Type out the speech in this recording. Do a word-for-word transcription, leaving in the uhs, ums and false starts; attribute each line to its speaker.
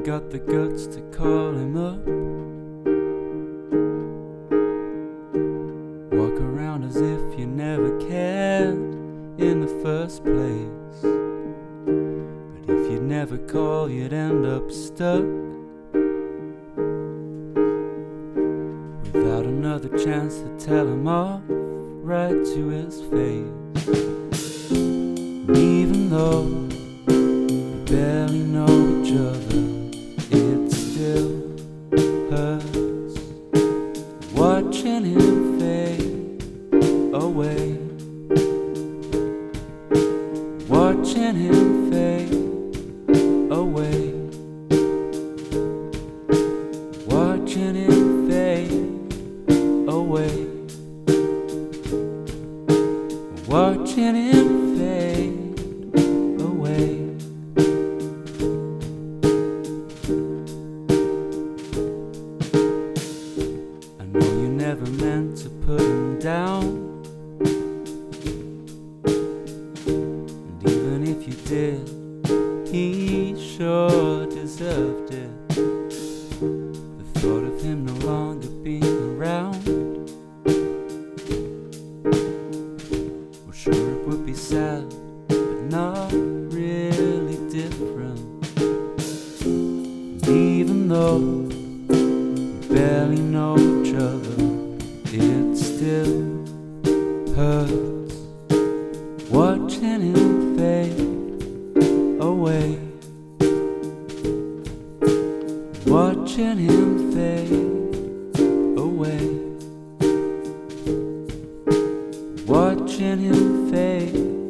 Speaker 1: got the guts to call him up. Walk around as if you never cared in the first place. But if you'd never call, you'd end up stuck without another chance to tell him off right to his face. And even though we barely know each other, it still hurts watching him fade away. Watching him fade away. Watching him fade away. Watching him fade away. I know you never meant to put him down, and even if you did, he sure deserved it. The thought of him no longer being around, well, sure it would be sad, but not really different. And even though we barely know each other, it still hurts watching him fade away. Watching him fade away. Watching him fade